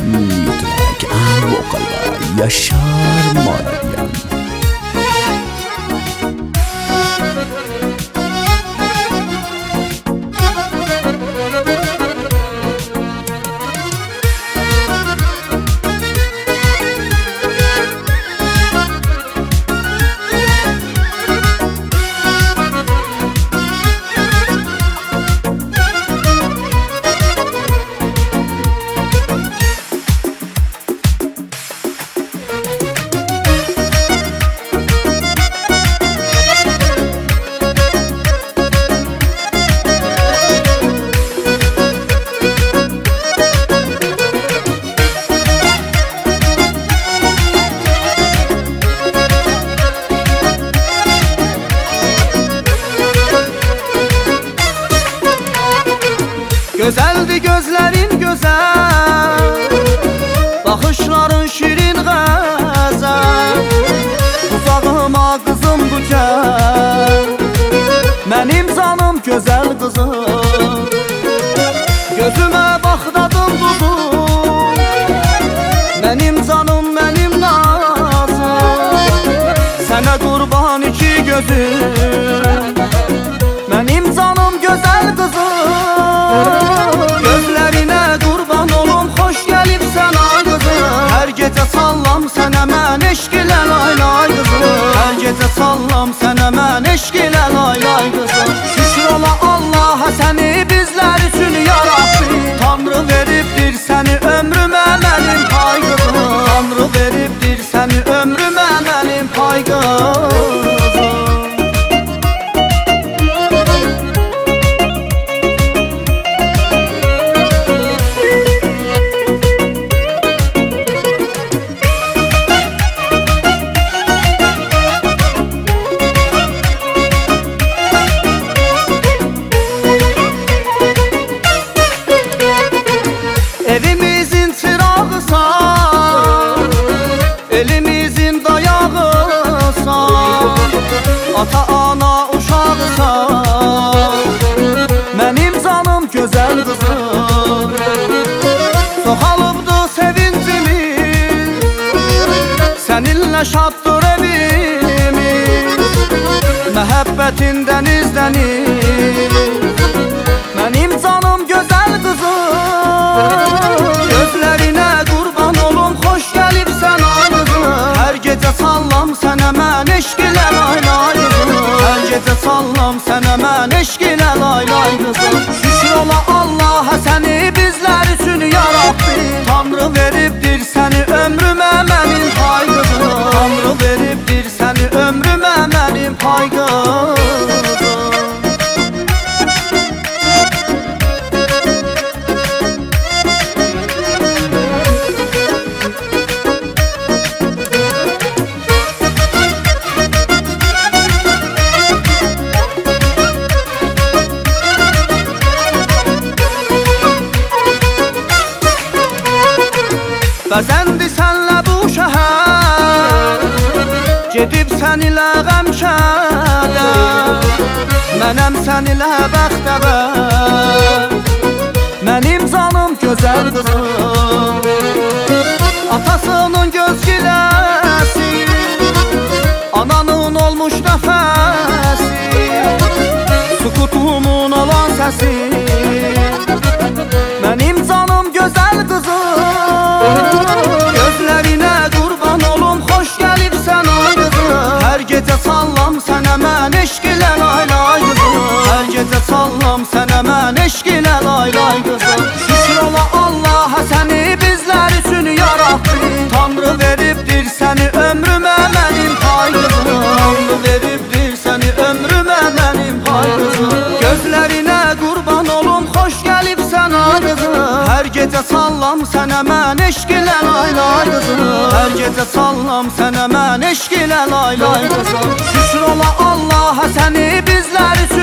Mütləq vokallar Yaşar Maradian. Gözəldi gözlərin gözəl, baxışların şirin qəzəl. Uzağıma qızım bu gəl, mənim canım gözəl qızım. Gözümə bax dadım dudum, mənim canım mənim nazım. Sənə qurban iki gözüm, mənim canım gözəl qızım. Gözlərinə qurban olum, xoş gəlibsən ay qızım. Hər gecə sallam sənə mən eşq ilə lay lay qızım. Hər gecə sallam sənə mən eşq ilə lay lay qızım. Şükür ola Allaha səni bizlər üçün yarattı. Tanrı veribdir səni ömrümə mənim pay qızım. Tanrı veribdir səni ömrümə mənim pay qızım. Evimizin çırağısan, elimizin dayağısan. Ata ana uşağısan, mənim canım gözəl qızım. Çoxalıbdı sevincimiz, səninlə şaddır evimiz. Məhəbbətin dənizlənir, mənim canım gözəl qızım. Gözlərinə qurban olum, xoş gəlibsən ay qızım. Hər gecə sallam sənə mən eşq ilə lay lay qızım. Hər gecə sallam sənə mən eşq ilə lay lay qızım. Şükür ola Allaha səni bizlər üçün yarattı. Tanrı veribdir səni ömrümə mənim pay qızım. Tanrı veribdir səni ömrümə mənim pay qızım. Bəzəndi sənlə bu şəhər, gedib sən ilə qəmşədə. Mənəm sən ilə bəxtəvər, mənim canım gözəl qızım. Atasının göz giləsi, ananın olmuş nəfəsi, sukutumun olan səsi, mənim canım gözəl qızım. Gözlərinə qurban olum, xoş gəlibsən ay qızım. Hər gecə sallam sənə mən eşq ilə lay lay qızım. Hər gecə sallam sənə mən eşq ilə lay lay qızım. Şükür ola Allaha səni bizlər üçün yarattı. Tanrı veribdir səni ömrümə mənim pay qızım. Tanrı veribdir səni ömrümə mənim pay qızım. Gözlərinə qurban olum, xoş gəlibsən ay qızım. Hər gecə sallam sənə mən eşq ilə lay lay qızım. Hər gecə sallam sənə mən eşq ilə lay lay qızım. Şükür ola Allaha səni bizlər üçün